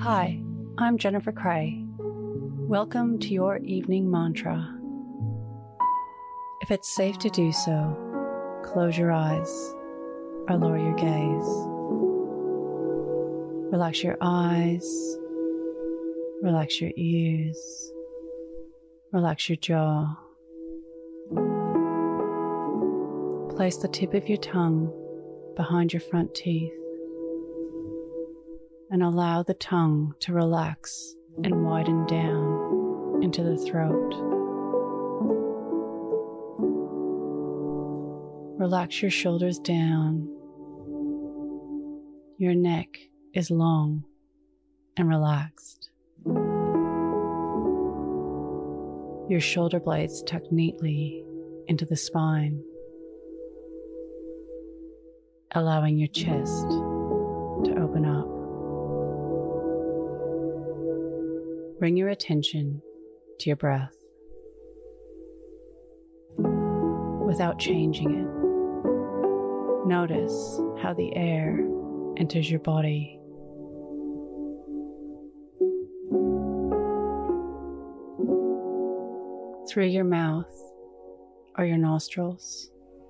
Hi, I'm Jennifer Cray. Welcome to your evening mantra. If it's safe to do so, close your eyes or lower your gaze. Relax your eyes, relax your ears, relax your jaw. Place the tip of your tongue behind your front teeth and allow the tongue to relax and widen down into the throat. Relax your shoulders down. Your neck is long and relaxed. Your shoulder blades tuck neatly into the spine, allowing your chest to open up. Bring your attention to your breath without changing it. Notice how the air enters your body. Through your mouth or your nostrils.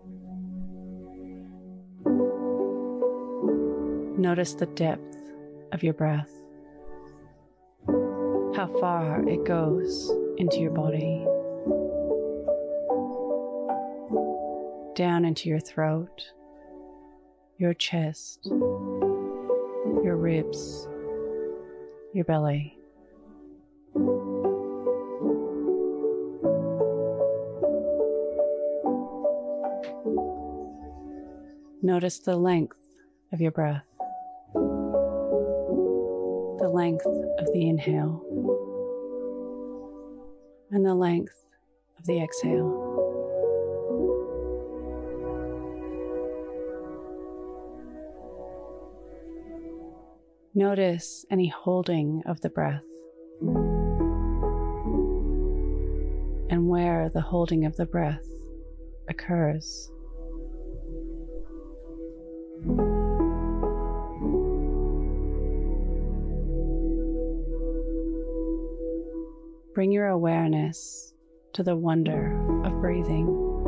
Notice the depth of your breath, how far it goes into your body, down into your throat, your chest, your ribs, your belly. Notice the length of your breath, the length of the inhale, and the length of the exhale. Notice any holding of the breath and where the holding of the breath occurs. Bring your awareness to the wonder of breathing.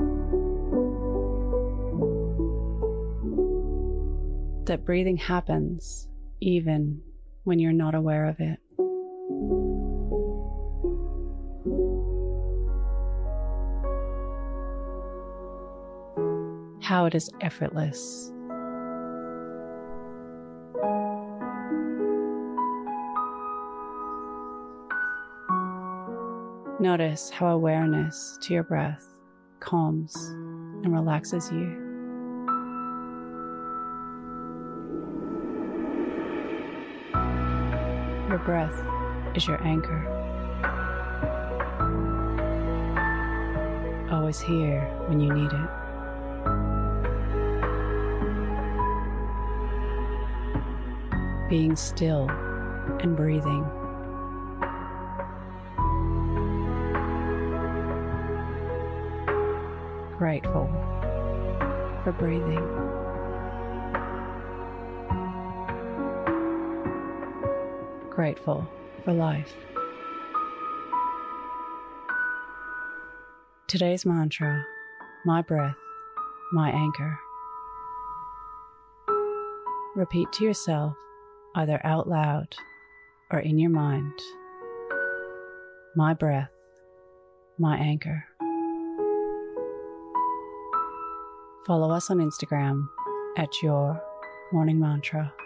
That breathing happens even when you're not aware of it. How it is effortless. Notice how awareness to your breath calms and relaxes you. Your breath is your anchor. Always here when you need it. Being still and breathing. Grateful for breathing. Grateful for life. Today's mantra, my breath, my anchor. Repeat to yourself, either out loud or in your mind, my breath, my anchor. Follow us on Instagram @YourMorningMantra.